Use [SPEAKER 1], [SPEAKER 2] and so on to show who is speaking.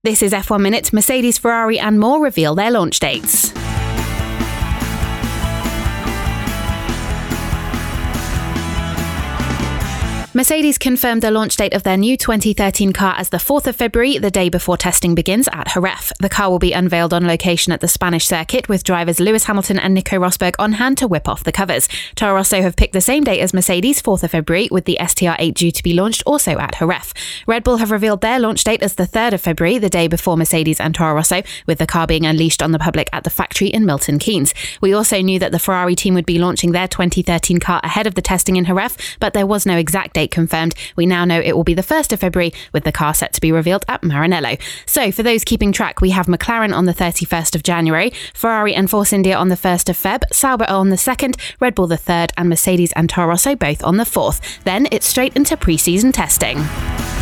[SPEAKER 1] This is F1 Minute. Mercedes, Ferrari and more reveal their launch dates. Mercedes confirmed the launch date of their new 2013 car as the 4th of February, the day before testing begins at Jerez. The car will be unveiled on location at the Spanish circuit, with drivers Lewis Hamilton and Nico Rosberg on hand to whip off the covers. Toro Rosso have picked the same date as Mercedes, 4th of February, with the STR8 due to be launched also at Jerez. Red Bull have revealed their launch date as the 3rd of February, the day before Mercedes and Toro Rosso, with the car being unleashed on the public at the factory in Milton Keynes. We also knew that the Ferrari team would be launching their 2013 car ahead of the testing in Jerez, but there was no exact date confirmed. We now know it will be the 1st of February, with the car set to be revealed at Maranello. So for those keeping track, we have McLaren on the 31st of January, Ferrari and Force India on the 1st of Feb, Sauber on the 2nd, Red Bull the 3rd, and Mercedes and Toro Rosso both on the 4th. Then it's straight into pre-season testing.